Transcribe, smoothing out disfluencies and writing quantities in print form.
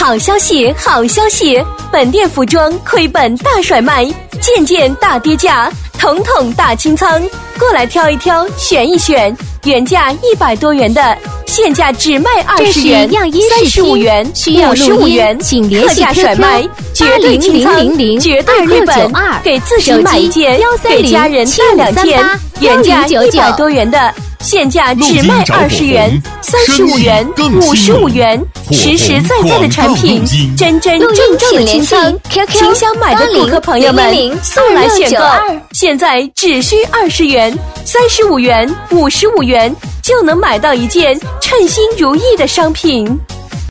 好消息，好消息！本店服装亏本大甩卖，件件大跌价，统统大清仓，过来挑一挑，选一选，原价100多元的，现价只卖20元、35元、55元，特价甩卖，绝对清仓，绝对亏本，给自己买一件，给家人带2件，原价100多元的。现价只卖20元、35元、55元，实实在在的产品，真真正正的清仓。请想买的顾客朋友们，速来选购！现在只需20元、35元、55元，就能买到一件称心如意的商品。